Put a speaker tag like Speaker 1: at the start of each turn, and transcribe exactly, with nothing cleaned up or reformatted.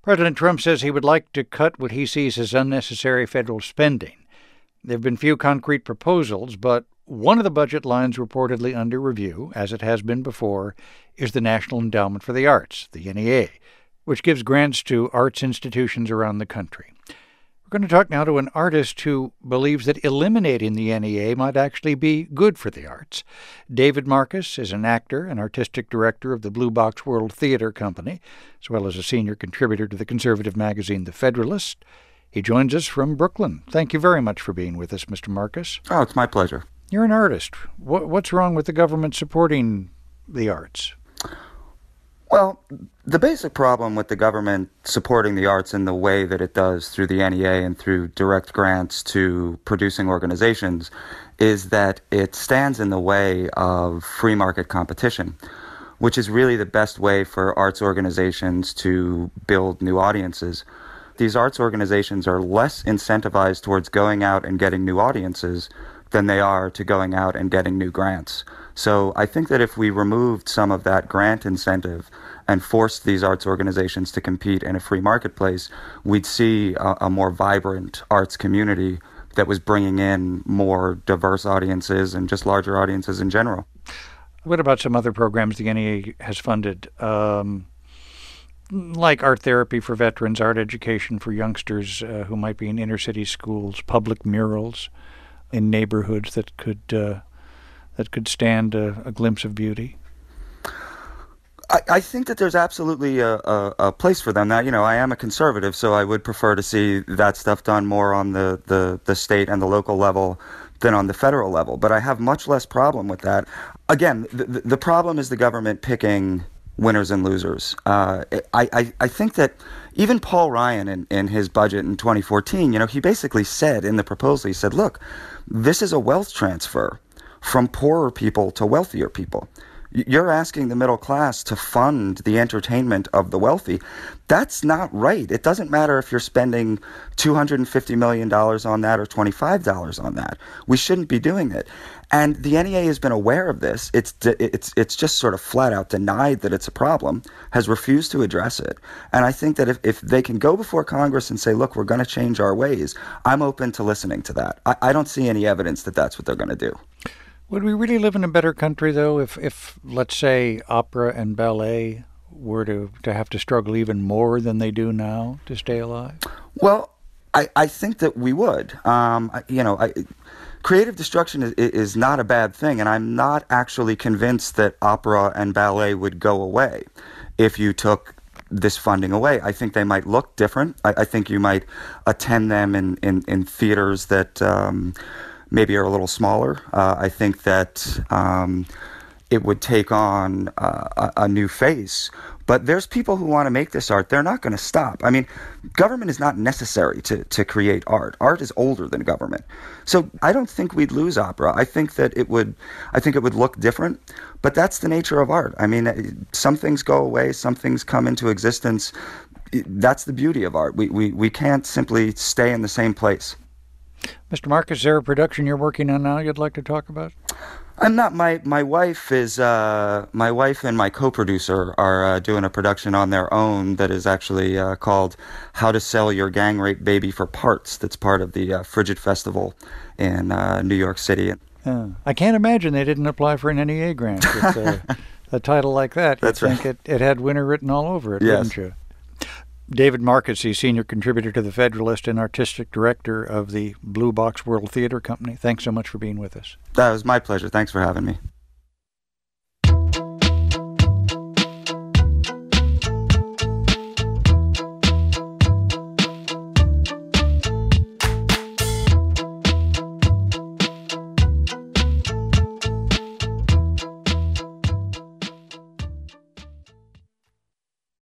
Speaker 1: President Trump says he would like to cut what he sees as unnecessary federal spending. There have been few concrete proposals, but one of the budget lines reportedly under review, as it has been before, is the National Endowment for the Arts, the N E A, which gives grants to arts institutions around the country. We're going to talk now to an artist who believes that eliminating the N E A might actually be good for the arts. David Marcus is an actor and artistic director of the Blue Box World Theater Company, as well as a senior contributor to the conservative magazine The Federalist. He joins us from Brooklyn. Thank you very much for being with us, Mister Marcus.
Speaker 2: Oh, it's my pleasure.
Speaker 1: You're an artist. What's wrong with the government supporting the arts?
Speaker 2: Well, the basic problem with the government supporting the arts in the way that it does through the N E A and through direct grants to producing organizations is that it stands in the way of free market competition, which is really the best way for arts organizations to build new audiences. These arts organizations are less incentivized towards going out and getting new audiences than they are to going out and getting new grants. So I think that if we removed some of that grant incentive and forced these arts organizations to compete in a free marketplace, we'd see a, a more vibrant arts community that was bringing in more diverse audiences and just larger audiences in general.
Speaker 1: What about some other programs the N E A has funded, um, like art therapy for veterans, art education for youngsters uh, who might be in inner city schools, public murals in neighborhoods that could uh, that could stand a, a glimpse of beauty?
Speaker 2: I, I think that there's absolutely a, a, a place for them. Now, you know, I am a conservative, so I would prefer to see that stuff done more on the, the, the state and the local level than on the federal level. But I have much less problem with that. Again, the, the problem is the government picking winners and losers. Uh, I, I, I think that even Paul Ryan in, in his budget in twenty fourteen, you know, he basically said in the proposal, he said, look, this is a wealth transfer from poorer people to wealthier people. You're asking the middle class to fund the entertainment of the wealthy. That's not right. It doesn't matter if you're spending two hundred fifty million dollars on that or twenty-five dollars on that. We shouldn't be doing it. And the N E A has been aware of this. It's it's it's just sort of flat out denied that it's a problem, has refused to address it. And I think that if, if they can go before Congress and say, look, we're going to change our ways, I'm open to listening to that. I, I don't see any evidence that that's what they're going to do.
Speaker 1: Would we really live in a better country, though, if, if let's say, opera and ballet were to, to have to struggle even more than they do now to stay alive?
Speaker 2: Well, I, I think that we would. Um, I, you know, I, creative destruction is, is not a bad thing, and I'm not actually convinced that opera and ballet would go away if you took this funding away. I think they might look different. I, I think you might attend them in, in, in theaters that Um, maybe are a little smaller. Uh, I think that um, it would take on uh, a, a new face. But there's people who want to make this art. They're not going to stop. I mean, government is not necessary to, to create art. Art is older than government. So I don't think we'd lose opera. I think that it would, I think it would look different. But that's the nature of art. I mean, some things go away, some things come into existence. That's the beauty of art. We, we, we can't simply stay in the same place.
Speaker 1: Mister Marcus, is there a production you're working on now you'd like to talk about?
Speaker 2: I'm not. My my wife is. Uh, my wife and my co-producer are uh, doing a production on their own that is actually uh, called "How to Sell Your Gang Rape Baby for Parts." That's part of the uh, Frigid Festival in uh, New York City.
Speaker 1: Uh, I can't imagine they didn't apply for an N E A grant with uh, a title like that.
Speaker 2: That's
Speaker 1: You'd
Speaker 2: right.
Speaker 1: think it, it had winner written all over it,
Speaker 2: yes.
Speaker 1: wouldn't you? David Marcus, the senior contributor to The Federalist and artistic director of the Blue Box World Theater Company. Thanks so much for being with us.
Speaker 2: That was my pleasure. Thanks for having me.